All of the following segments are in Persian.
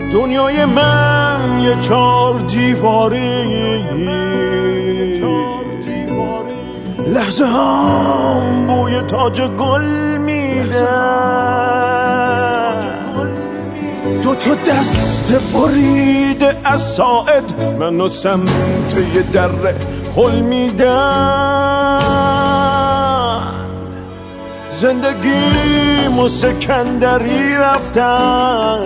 دنیای من یه 4 دیواری، لحظه هم بوی تاج گل میده، 2 تا دست بریده از ساعد منو سمت یه در هل میدن. زندگیمو سکندری رفتن،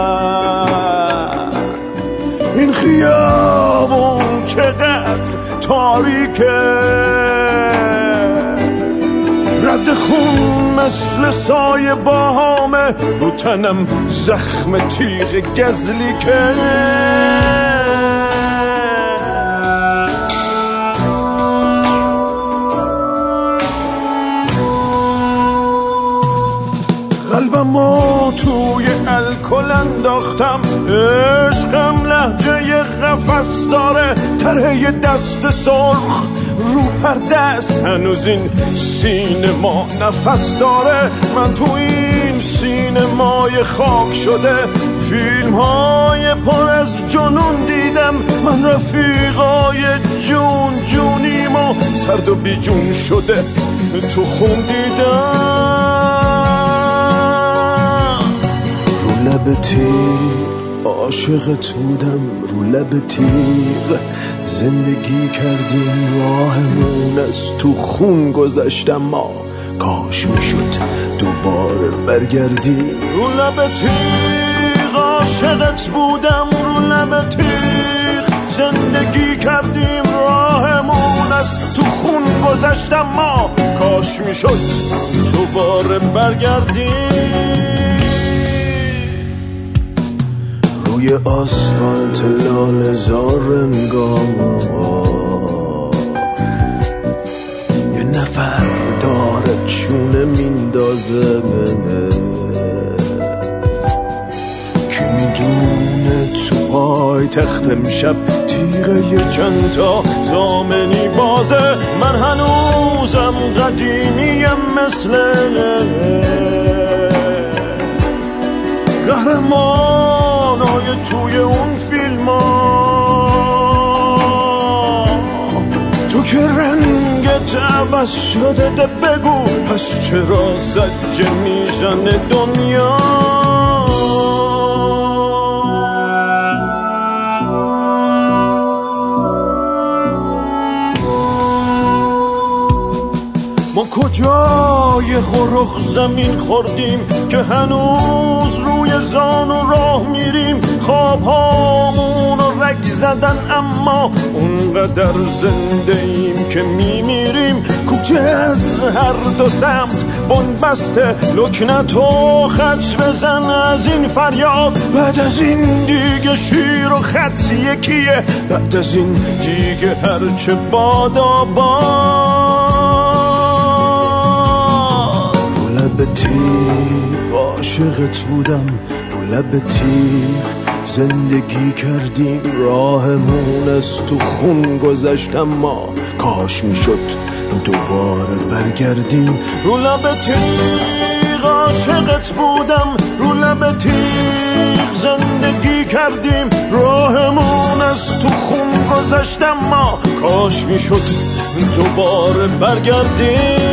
این خیابون چقدر تاریکه، رد خون مثل سایه باهامه، رو تنم زخم تیغ گزلی که قلبمو توی الکل انداختم، عشقم لهجه قفس داره، طرح دست سرخ رو پرده است، هنوز این سینما نفس داره. من تو این سینمای خاک شده فیلم های پر از جنون دیدم، من رفیقای جون جونیم و سرد و بیجون شده تو خون دیدم. رو لب تیغ عاشقت بودم، رو لب تیغ زندگی کردیم، راهمون از تو خون گذشتم، ما کاش میشد دوباره برگردیم. رو لب تیغ عاشقت بودم، رو لب تیغ زندگی کردیم، راهمون از تو خون گذشتم، ما کاش میشد دوباره برگردیم. روی آسفالت لاله زار انگار یه نفر داره چونه میندازه، کی میدونه تو پای تخت میشب تیغه یه چند تا زامنی بازه. من هنوزم قدیمیم مثل قهرمانای توی اون فیلم ها، تو که رنگت عوض شده، ده بگو پس چرا زجه میزنه دنیا. ما کجای خورخ زمین خوردیم که هنوز روی زانو راه میریم، خواب هامون رو رگ زدن اما اونقدر زنده ایم که میمیریم. کوچه از هر دو سمت بنبسته، لکنت و خط بزن از این فریاد، بعد از این دیگه شیر و خط یکیه، بعد از این دیگه هرچه بادا لب تیغ عاشقت بودم، رو لب تیغ زندگی کردیم، راهمون از تو خون گذشتم، ما کاش میشد دوباره برگردیم. رو لب تیغ عاشقت بودم، رو لب تیغ زندگی کردیم، راهمون از تو خون گذشتم، ما کاش میشد دوباره برگردیم.